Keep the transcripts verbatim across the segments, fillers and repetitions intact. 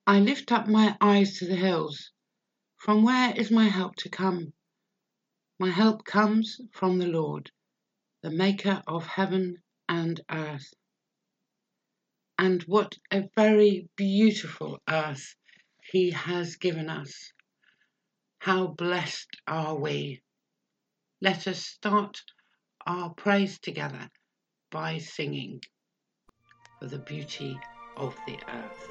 I lift up my eyes to the hills. From where is my help to come? My help comes from the Lord, the maker of heaven and earth. And what a very beautiful earth he has given us. How blessed are we? Let us start our praise together by singing for the beauty of the earth.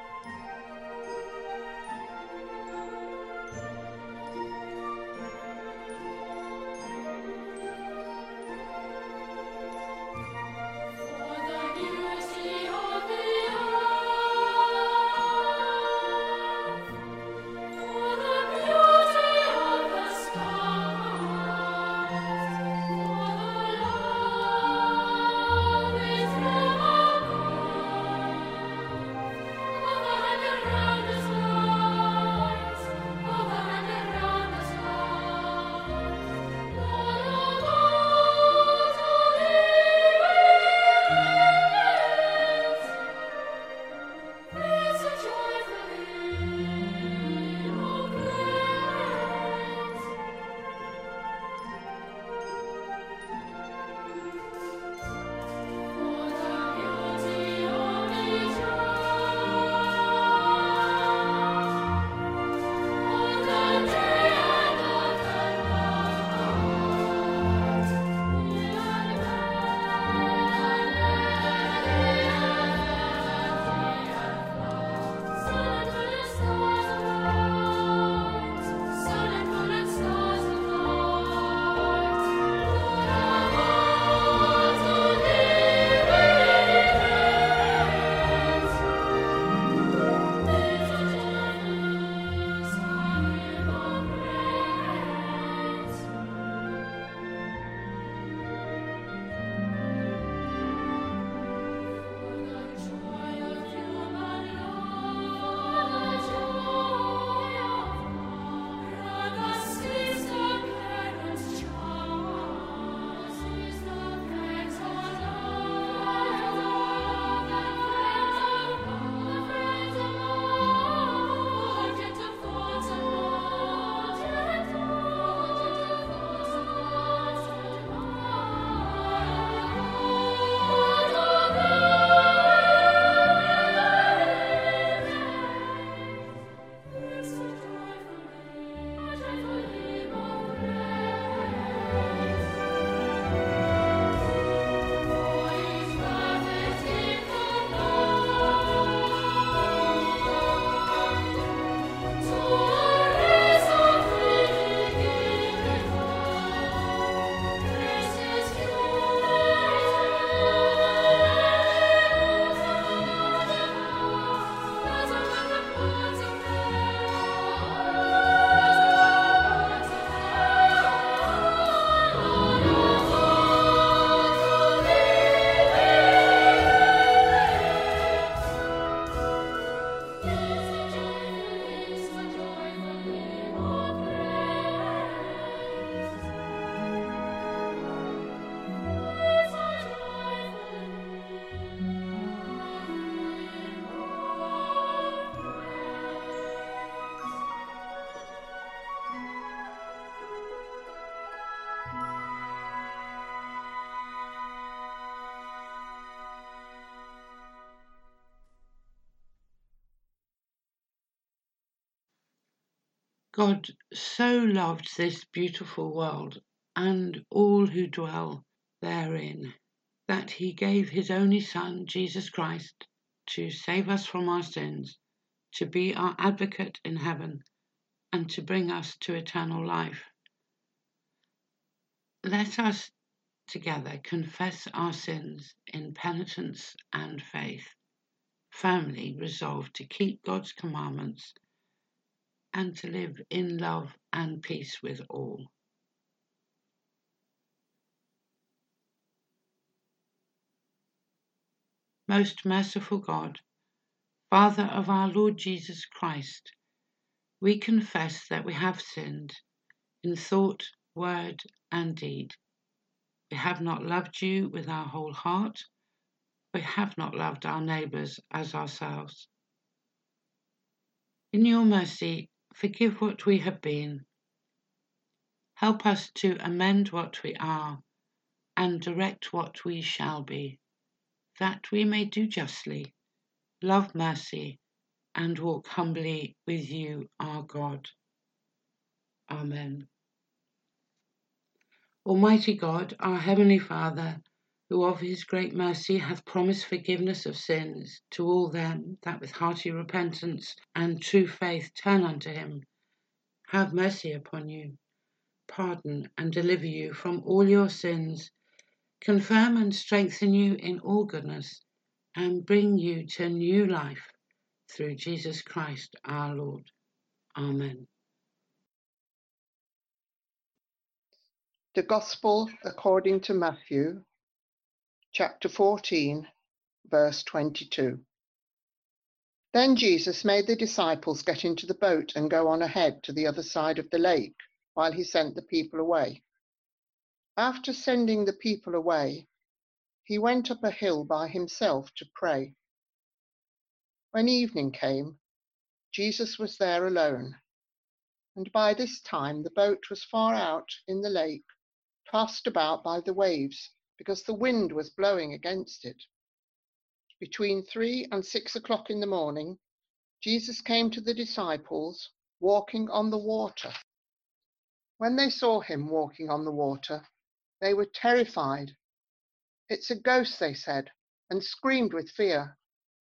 God so loved this beautiful world and all who dwell therein, that he gave his only Son, Jesus Christ, to save us from our sins, to be our advocate in heaven, and to bring us to eternal life. Let us together confess our sins in penitence and faith, firmly resolved to keep God's commandments and to live in love and peace with all. Most merciful God, Father of our Lord Jesus Christ, we confess that we have sinned in thought, word, and deed. We have not loved you with our whole heart. We have not loved our neighbours as ourselves. In your mercy, forgive what we have been. Help us to amend what we are and direct what we shall be, that we may do justly, love mercy, and walk humbly with you, our God. Amen. Almighty God, our Heavenly Father, who of his great mercy hath promised forgiveness of sins to all them that with hearty repentance and true faith turn unto him, have mercy upon you, pardon and deliver you from all your sins, confirm and strengthen you in all goodness, and bring you to new life through Jesus Christ our Lord. Amen. The Gospel according to Matthew, chapter fourteen, verse twenty-two. Then Jesus made the disciples get into the boat and go on ahead to the other side of the lake, while he sent the people away. After sending the people away, he went up a hill by himself to pray. When evening came, Jesus was there alone, and by this time the boat was far out in the lake, tossed about by the waves, because the wind was blowing against it. Between three and six o'clock in the morning, Jesus came to the disciples, walking on the water. When they saw him walking on the water, they were terrified. "It's a ghost," they said, and screamed with fear.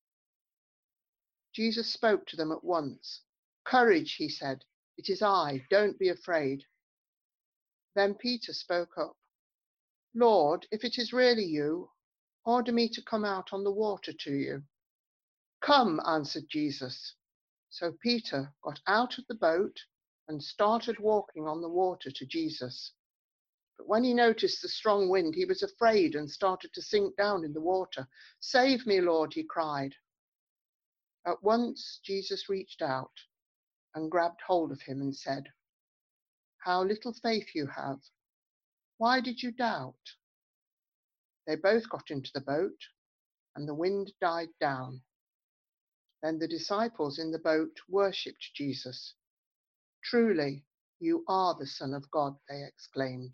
Jesus spoke to them at once. "Courage," he said. "It is I. Don't be afraid." Then Peter spoke up. "Lord, if it is really you, order me to come out on the water to you." "Come," answered Jesus. So Peter got out of the boat and started walking on the water to Jesus. But when he noticed the strong wind, he was afraid and started to sink down in the water. "Save me, Lord," he cried. At once Jesus reached out and grabbed hold of him and said, "How little faith you have. Why did you doubt?" They both got into the boat, and the wind died down. Then the disciples in the boat worshipped Jesus. "Truly, you are the Son of God," they exclaimed.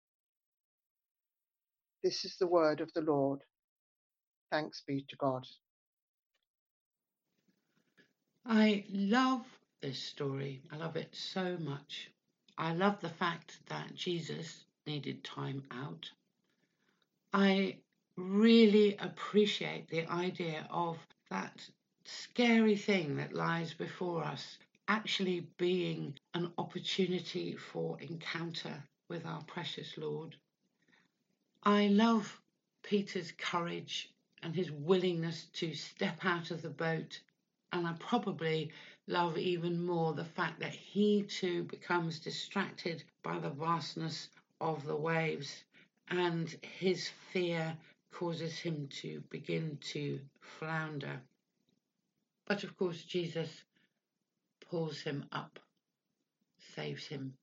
This is the word of the Lord. Thanks be to God. I love this story. I love it so much. I love the fact that Jesus needed time out. I really appreciate the idea of that scary thing that lies before us actually being an opportunity for encounter with our precious Lord. I love Peter's courage and his willingness to step out of the boat, and I probably love even more the fact that he too becomes distracted by the vastness of the waves, and his fear causes him to begin to flounder. But of course, Jesus pulls him up, saves him.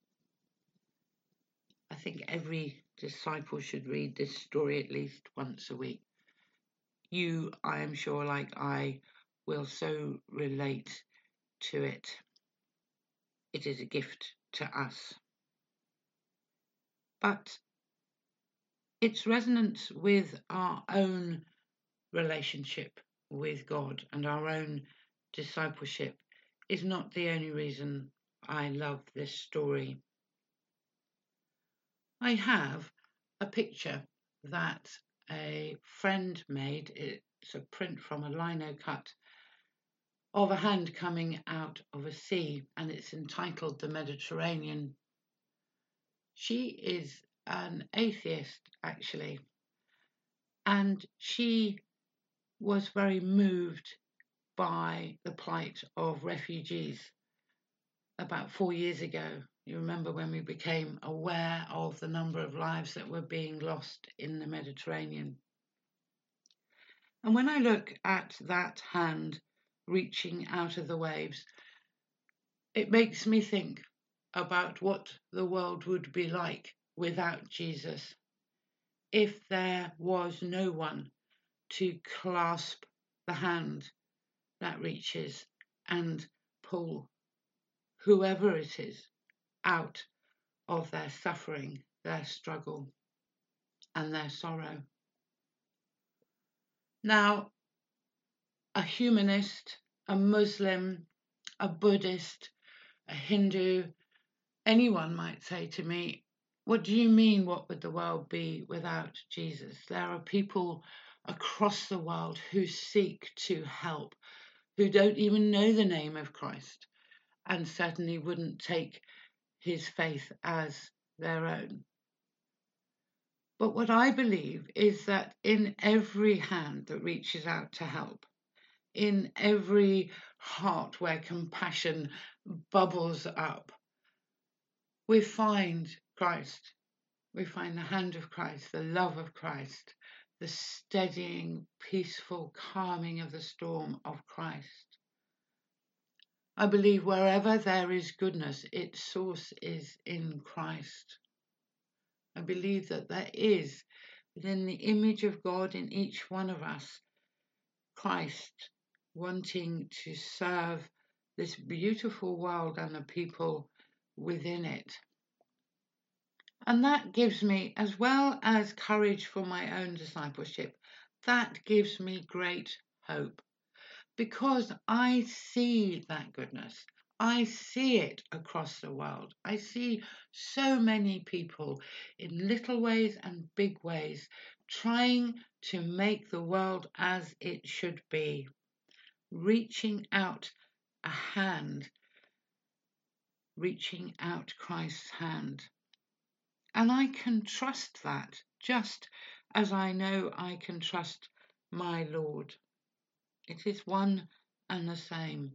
I think every disciple should read this story at least once a week. You, I am sure, like I, will so relate to it. It is a gift to us. But its resonance with our own relationship with God and our own discipleship is not the only reason I love this story. I have a picture that a friend made. It's a print from a lino cut of a hand coming out of a sea, and it's entitled The Mediterranean. She is an atheist, actually, and she was very moved by the plight of refugees about four years ago. You remember when we became aware of the number of lives that were being lost in the Mediterranean. And when I look at that hand reaching out of the waves, it makes me think about what the world would be like without Jesus, if there was no one to clasp the hand that reaches and pull whoever it is out of their suffering, their struggle, and their sorrow. Now, a humanist, a Muslim, a Buddhist, a Hindu, anyone might say to me, what do you mean, what would the world be without Jesus? There are people across the world who seek to help, who don't even know the name of Christ, and certainly wouldn't take his faith as their own. But what I believe is that in every hand that reaches out to help, in every heart where compassion bubbles up, we find Christ. We find the hand of Christ, the love of Christ, the steadying, peaceful, calming of the storm of Christ. I believe wherever there is goodness, its source is in Christ. I believe that there is, within the image of God in each one of us, Christ wanting to serve this beautiful world and the people within it. And that gives me, as well as courage for my own discipleship, that gives me great hope, because I see that goodness. I see it across the world. I see so many people in little ways and big ways trying to make the world as it should be, reaching out a hand, reaching out Christ's hand. And I can trust that, just as I know I can trust my Lord. It is one and the same.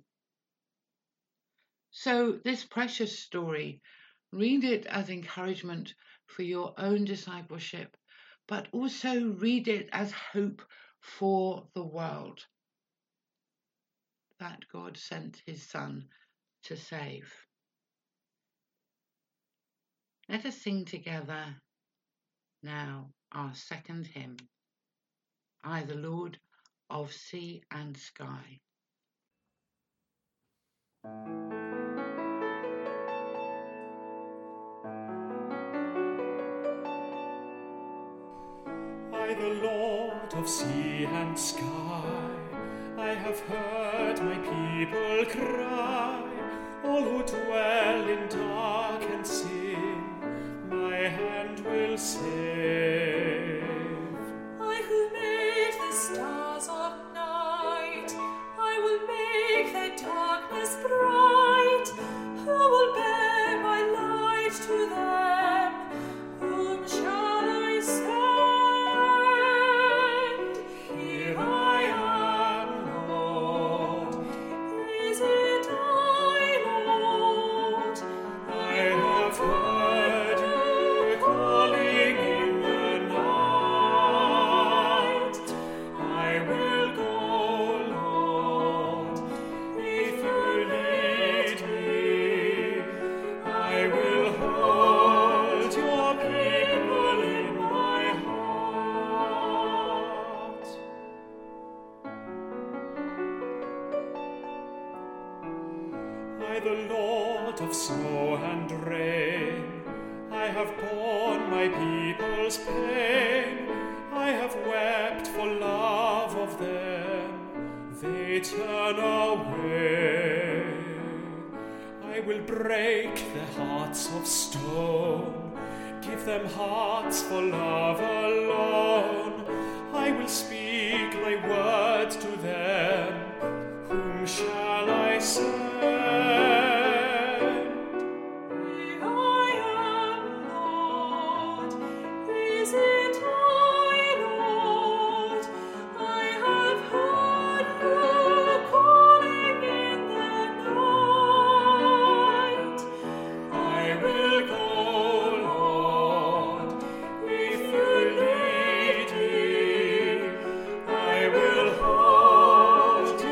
So this precious story, read it as encouragement for your own discipleship, but also read it as hope for the world that God sent his Son to save. Let us sing together now our second hymn, I, the Lord of Sea and Sky. I, the Lord of sea and sky, I have heard my people cry, all who dwell in dark and sin, my hand will save. I who made the stars of night, I will make their darkness bright, who will bear my light to them, whom shall I send? Here I am, Lord, is it I, Lord? I have heard you calling in the night. I will go, Lord, if you lead me. I will hold your people in my heart. I, the Lord of snow and rain, I have borne my people's pain. I have wept for love of them, they turn away. I will break their hearts of stone, give them hearts for love alone. I will speak my word to them, whom shall I send? Here I am, Lord, is it I, Lord? I have heard you calling in the night. I will go, Lord, if you lead me. I will hold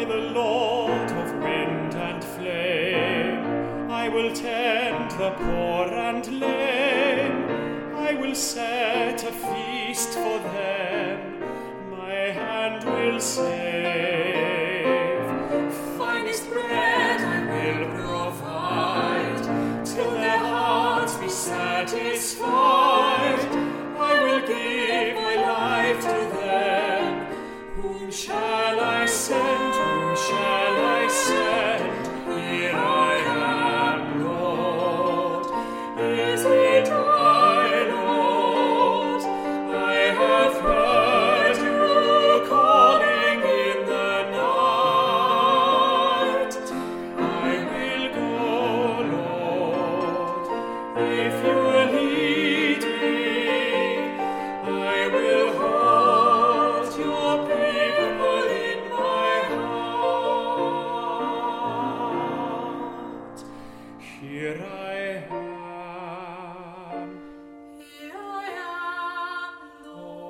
I, the Lord of wind and flame, I will tend the poor and lame, I will set a feast for them, my hand will save. Finest bread I will provide, till their hearts be satisfied. I will give my life to them. Whom shall I send? Whom shall I send? Here I am, Lord. Is it I, Lord? I have heard you calling in the night. I will go, Lord, if you lead me. I will hold your people in my heart. Here I am, Here I am,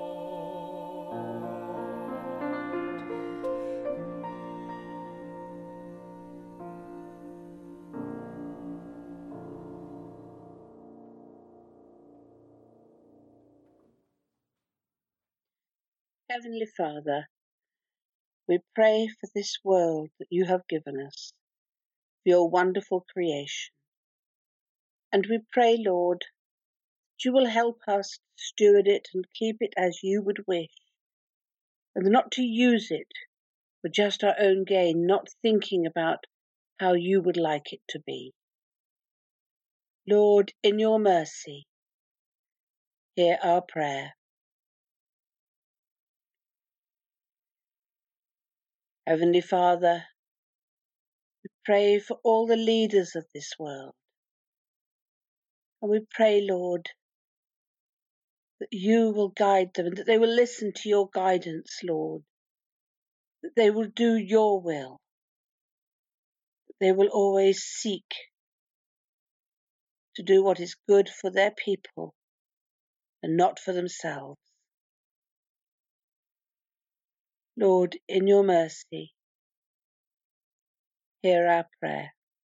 Heavenly Father, we pray for this world that you have given us, for your wonderful creation. And we pray, Lord, that you will help us to steward it and keep it as you would wish, and not to use it for just our own gain, not thinking about how you would like it to be. Lord, in your mercy, hear our prayer. Heavenly Father, we pray for all the leaders of this world. And we pray, Lord, that you will guide them and that they will listen to your guidance, Lord, that they will do your will, that they will always seek to do what is good for their people and not for themselves. Lord, in your mercy, hear our prayer.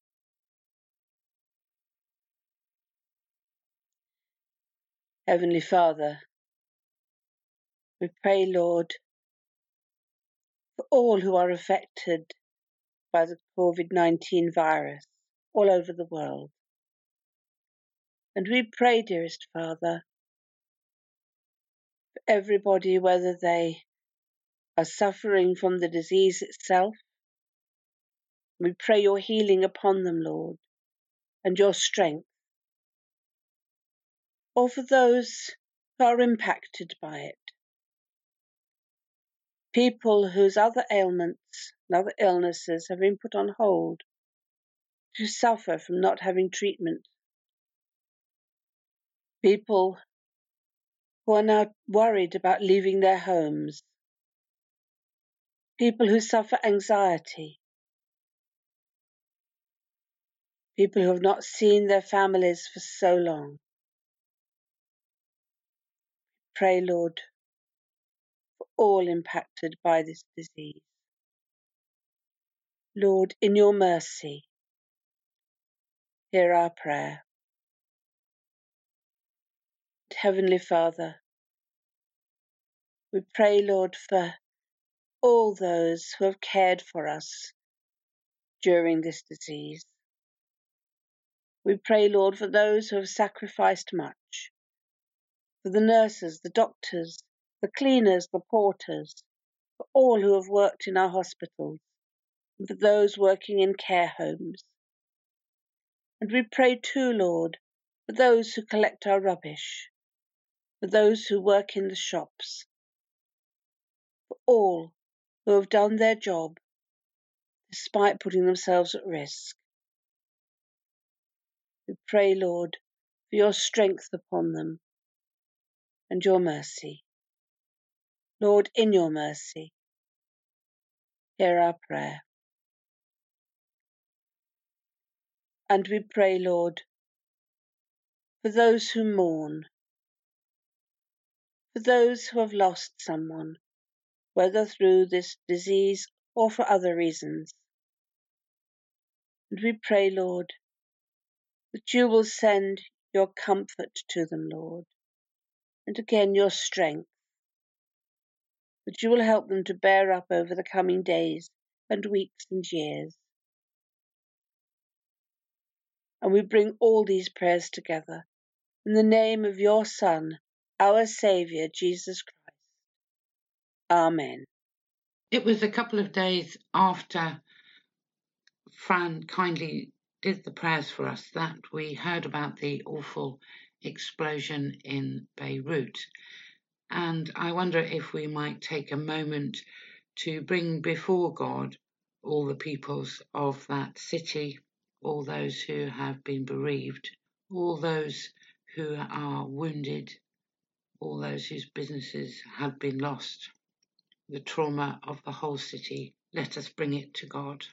Heavenly Father, we pray, Lord, for all who are affected by the COVID nineteen virus all over the world. And we pray, dearest Father, for everybody, whether they are suffering from the disease itself. We pray your healing upon them, Lord, and your strength. Or for those who are impacted by it, people whose other ailments and other illnesses have been put on hold, who suffer from not having treatment. People who are now worried about leaving their homes. People who suffer anxiety. People who have not seen their families for so long. Pray, Lord, for all impacted by this disease. Lord, in your mercy, hear our prayer. Heavenly Father, we pray, Lord, for all those who have cared for us during this disease. We pray, Lord, for those who have sacrificed much, for the nurses, the doctors, the cleaners, the porters, for all who have worked in our hospitals, and for those working in care homes. And we pray too, Lord, for those who collect our rubbish, for those who work in the shops, for all who have done their job despite putting themselves at risk. We pray, Lord, for your strength upon them and your mercy. Lord, in your mercy, hear our prayer. And we pray, Lord, for those who mourn, for those who have lost someone, whether through this disease or for other reasons. And we pray, Lord, that you will send your comfort to them, Lord, and again your strength, that you will help them to bear up over the coming days and weeks and years. And we bring all these prayers together in the name of your Son, our Saviour, Jesus Christ. Amen. It was a couple of days after Fran kindly did the prayers for us that we heard about the awful explosion in Beirut. And I wonder if we might take a moment to bring before God all the peoples of that city, all those who have been bereaved, all those who are wounded, all those whose businesses have been lost, the trauma of the whole city. Let us bring it to God.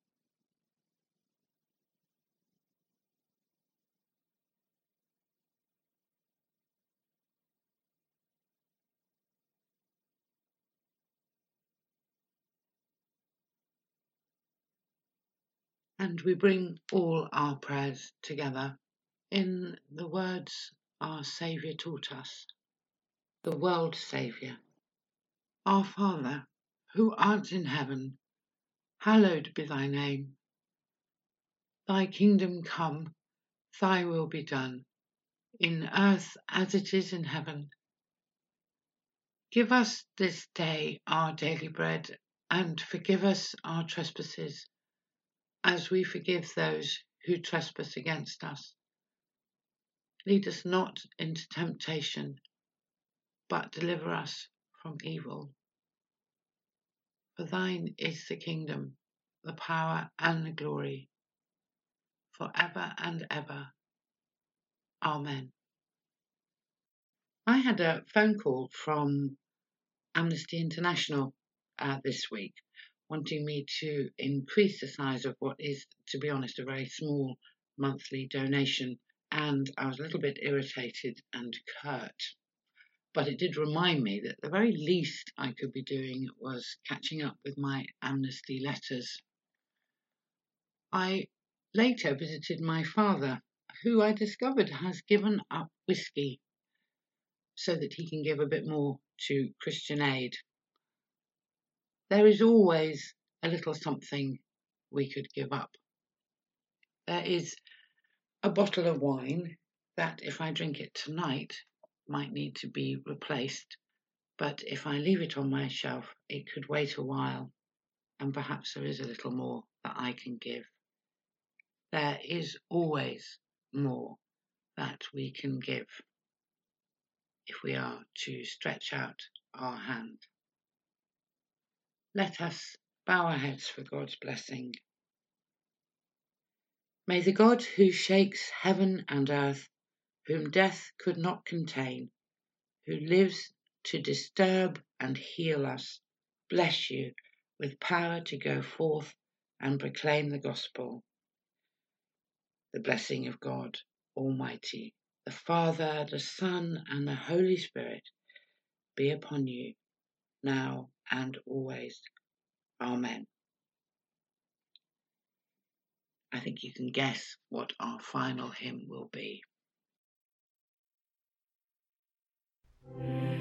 And we bring all our prayers together in the words our Saviour taught us, the world Saviour. Our Father, who art in heaven, hallowed be thy name. Thy kingdom come, thy will be done, in earth as it is in heaven. Give us this day our daily bread, and forgive us our trespasses, as we forgive those who trespass against us. Lead us not into temptation, but deliver us from evil. For thine is the kingdom, the power, and the glory, for ever and ever. Amen. I had a phone call from Amnesty International uh, this week, wanting me to increase the size of what is, to be honest, a very small monthly donation, and I was a little bit irritated and curt. But it did remind me that the very least I could be doing was catching up with my Amnesty letters. I later visited my father, who I discovered has given up whiskey so that he can give a bit more to Christian Aid. There is always a little something we could give up. There is a bottle of wine that, if I drink it tonight, might need to be replaced, but if I leave it on my shelf, it could wait a while, and perhaps there is a little more that I can give. There is always more that we can give if we are to stretch out our hand. Let us bow our heads for God's blessing. May the God who shakes heaven and earth, whom death could not contain, who lives to disturb and heal us, bless you with power to go forth and proclaim the gospel. The blessing of God Almighty, the Father, the Son, and the Holy Spirit be upon you, now and always. Amen. I think you can guess what our final hymn will be.